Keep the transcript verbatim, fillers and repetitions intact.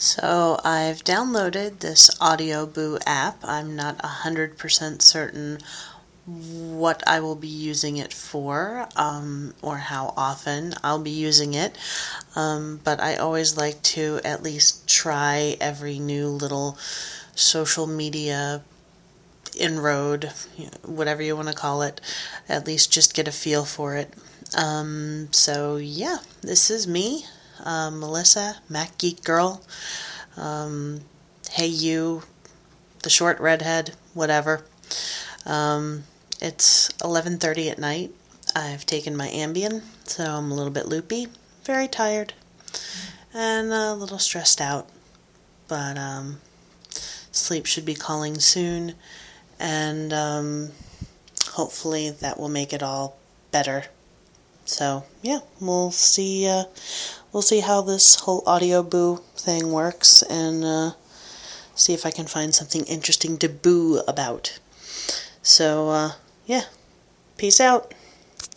So I've downloaded this Audioboo app. I'm not one hundred percent certain what I will be using it for um, or how often I'll be using it, um, but I always like to at least try every new little social media inroad, whatever you want to call it, at least just get a feel for it. Um, so yeah, this is me, uh, Melissa, Mac Geek Girl. Um, hey you, the short redhead, whatever. Um, it's eleven thirty at night. I've taken my Ambien, so I'm a little bit loopy, very tired, and a little stressed out. But um, sleep should be calling soon, and um, hopefully that will make it all better. So yeah, we'll see. Uh, we'll see how this whole Audioboo thing works, and uh, see if I can find something interesting to boo about. So uh, yeah, peace out.